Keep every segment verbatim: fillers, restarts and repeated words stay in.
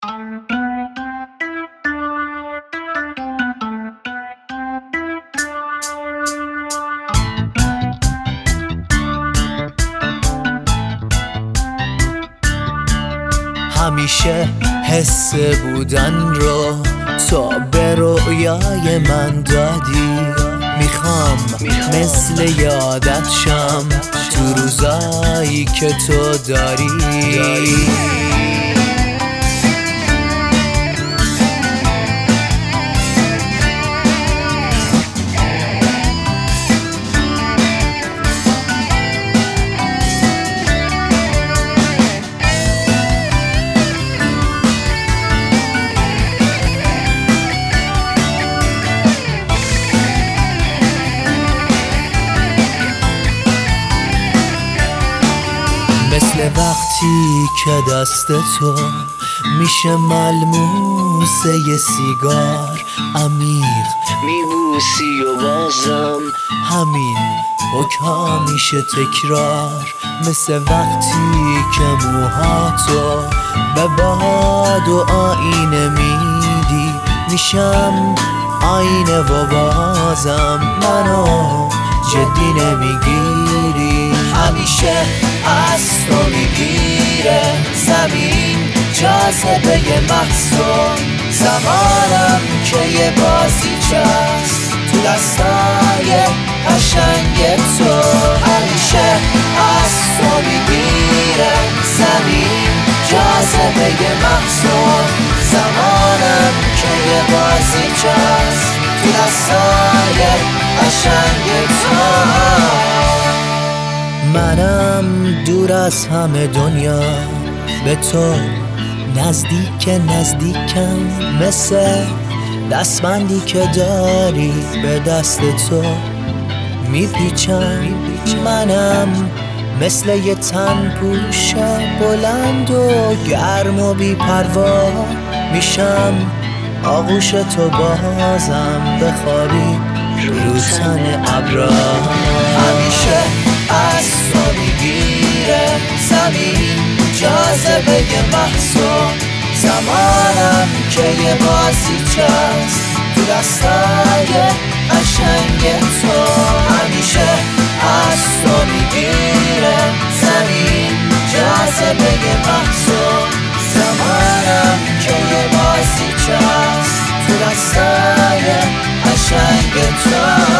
همیشه حس بودن رو تو به رویای من دادی. میخوام مثل یادت شم تو روزایی که تو داری. مثل وقتی که دست تو میشه ملموسه ی سیگار، عمیق میبوسی و بازم همین بکا میشه تکرار. مثل وقتی که موهاتو به باد و آینه میدی، میشم آینه و بازم منو جدی نمیگیری. همیشه از تو میگیره زمین جاذبه محضو، زمانم که یه بازیچست تو دستای قشنگ تو. همیشه از تو میگیره زمین جاذبه محضو، زمانم که یه بازیچست تو دستای قشنگ تو. منم دور از همه دنیا به تو نزدیک نزدیکم، مثل دستبندی که داری به دست تو میپیچم. منم مثل یه تن پوش بلند و گرم و بی پروا، میشم آغوش تو بازم بخوابی رو تن ابرا. همیشه از تو میگیره زمین جاذبه محضو، زمانم که یه بازیچست تو دستای قشنگ تو. همیشه از تو میگیره زمین جاذبه محضو، زمانم که یه بازیچست تو دستای قشنگ تو.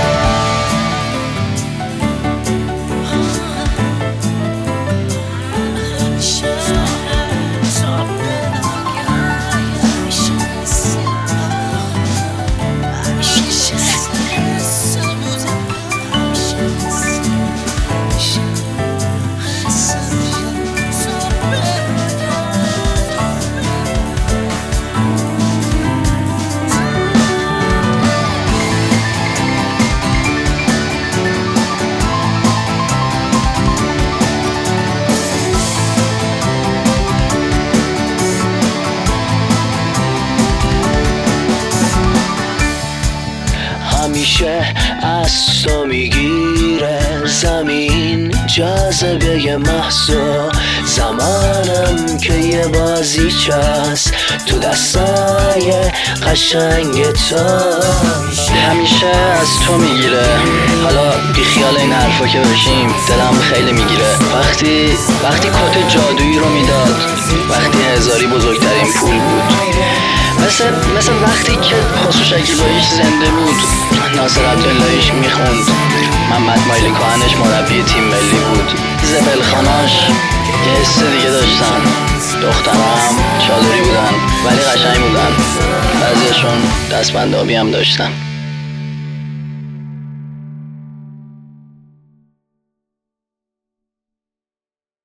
همیشه از تو میگیره زمین جاذبه محضو، زمانم که یه بازیچست تو دستای قشنگ تو. همیشه از تو میگیره، حالا بی خیال این حرفا که بشیم دلم خیلی میگیره. وقتی وقتی کت جادویی رو میداد، وقتی هزاری بزرگترین پول بود، مثل مثل وقتی که خسرو شکیباییش زنده بود، ناصر عبداللهیش میخوند، محمد مایلی کهنش مربی تیم ملی بود، زبل خاناش یه حس دیگه داشتن، دخترم چادری بودن ولی قشنگ بودن، بعضیشون دستبند آبی هم داشتن.